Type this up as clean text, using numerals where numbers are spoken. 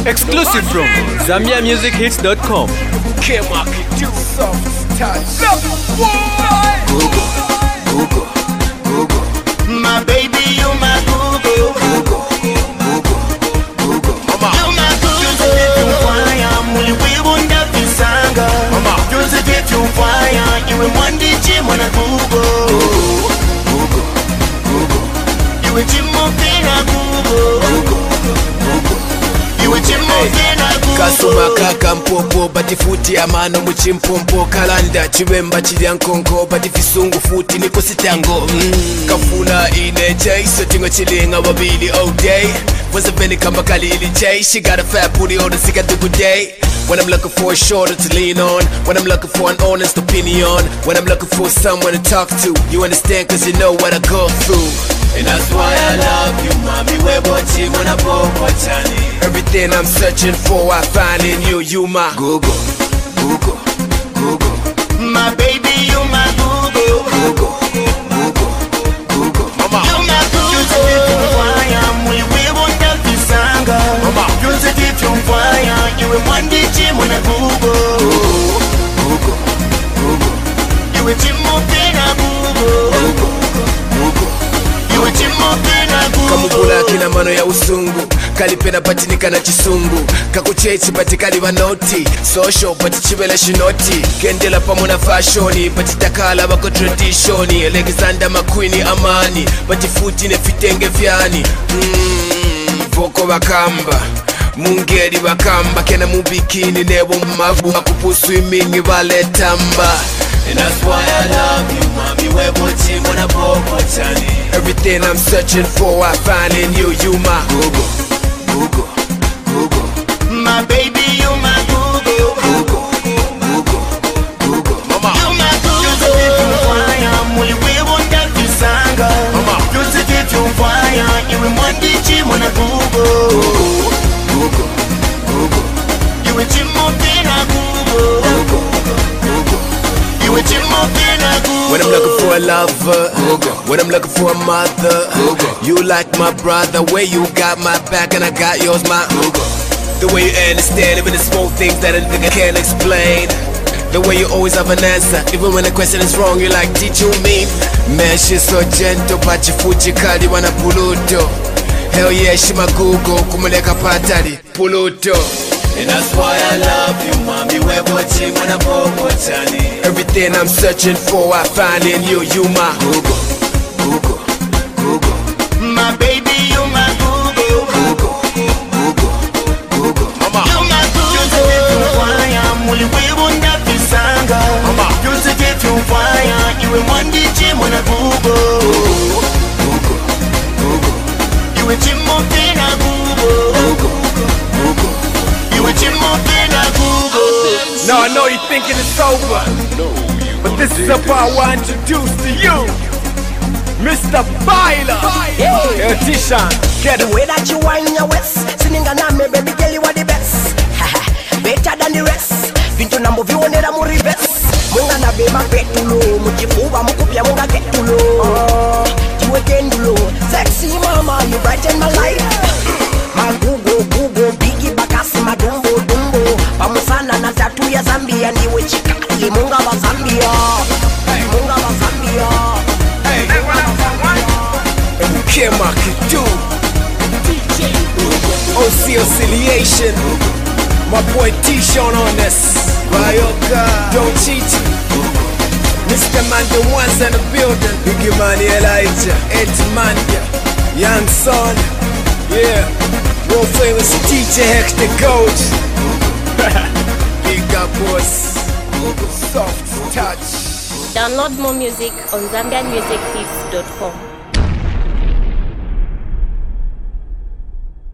Exclusive from ZambiaMusicHits.com. K-Market, do soft touch. Google. My baby, you my Google. Mama. You my Google. Muli wibunda visanga. Mama. Juzi vitu fire. Iwe mwandichi mwana Google. Iwe chimo pina Google. Iwe chimo pina Google. Kasuma kaka mpopo batifuti amano muchimpompo kalanda chibemba chilya nkonko batifisungu futi niko sitango kafuna ine chase tingo chilinga wabili all day was a penny kamba kalili chase she got a fat booty on the sick good day when I'm looking for a shoulder to lean on when I'm looking for an honest opinion when I'm looking for someone to talk to you understand cause you know what I go through. And that's why I love you, mommy. Everything I'm searching for, I find in you. You my Google. My baby, you my Google. Mama. You my Google. Muli wibunda visanga. Mama. Juzi vitu fire. Iwe mwandichi mwana Google. Iwe chimo pina Google. Kamugula kina mano ya usungu kalipena patinika na chisungu kakuchechi patikali vanoti social pati chivela shinoti kendela pamona fashoni pati takala bako traditioni Alexander McQueen amani pati futi ne fitenge vyani voko bakamba mungeri bakamba kena mubikini nebo mavu akupusu imingi baletamba. And that's why I love you, mommy. Everything I'm searching for, I find in you. You my Google. My baby, you my Google. Mama. You my Google. Muli wibunda visanga. Mama. Juzi vitu fire. Iwe mwandichi mwana Google. Iwe chimo pina Google. When I'm looking for a lover, when I'm looking for a mother, you like my brother, where you got my back and I got yours, my the way you understand even the small things that a nigga can't explain. The way you always have an answer, even when the question is wrong, you're like, did you mean? Man, she's so gentle, pachifuchi kali wana puluto. Hell yeah, she my Google, kumuleka patali, puluto. And that's why I love you, mommy. Everything I'm searching for, I find in you. You my Google. My baby, you my Google. Mama. You my Google. Muli wibunda visanga. Mama. Juzi vitu fire. Iwe mwandichi mwana Google. Iwe chimo pina Google. Now I know you're thinking it's over, but this is a part I want to introduce to you, Mr. Byler. Hey, Tishan, get the way that you whine your waist, singing a name, baby girl, you are the best. Better than the rest. Vinto na movie one da muri best. Munga na beba petulo, mujifuba mukupya munga ketulo. You again dulo, sexy mama, you brighten my life. My Google, bigi bakasi madumbo dumbo. Pamusana na tatu ya Zambia niwe chikali munga wa Zambia. Munga wa Zambia. K-Market do OC Oscillation. My boy T-Sean on this. Ryoka, don't cheat. Mr. Man, the ones in the building. Biggie Money, Elijah, Eddie Mania, Young Son. Yeah, world famous DJ Hex the coach. Big up boss. Soft touch. Download more music on ZambiaMusicHits.com.